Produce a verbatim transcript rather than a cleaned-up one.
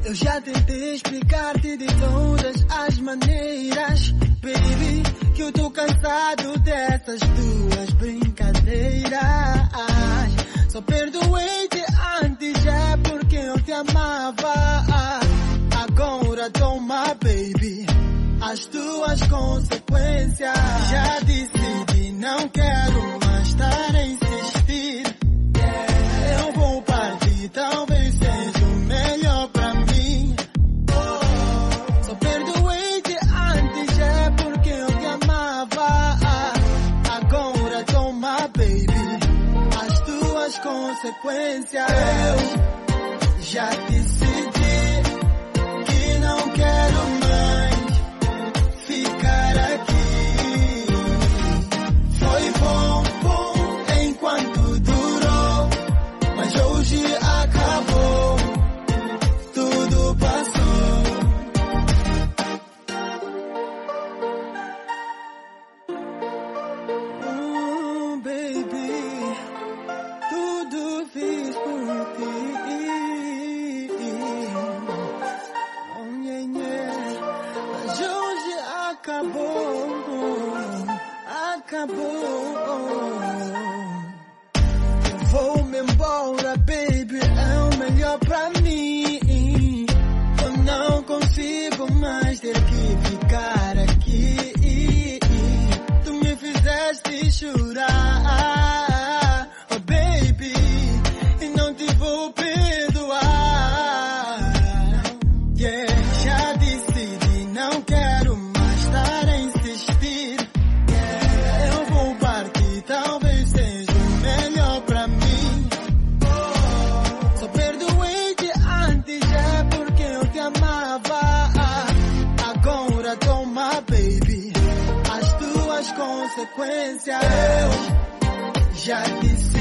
Eu já tentei explicar-te de todas as maneiras, baby, que eu tô cansado dessas tuas brincadeiras. Só perdoei-te antes, é porque eu te amava. Agora toma, baby, as tuas consequências. Já decidi, não quero mais estar a insistir. Eu vou partir, talvez seja o melhor pra mim. Só perdoei-te antes, é porque eu te amava. Agora toma, baby, as tuas consequências. Eu já decidi que não quero mais ficar aqui. Foi bom, bom enquanto durou, mas hoje acabou, tudo passou. Oh, baby, tudo fiz por ti. Oh, yeah, yeah. Mas hoje acabou, acabou. Eu vou-me embora, baby, é o melhor pra mim. Eu não consigo mais ter que ficar aqui. Tu me fizeste chorar, oh baby, e não te vou perdoar. Yeah, já decidi, não quero mais estar a insistir. Yeah, eu vou partir, talvez seja o melhor pra mim. Só perdoei-te antes, é porque eu te amava. Agora toma, baby, as tuas consequências. Eu já disse.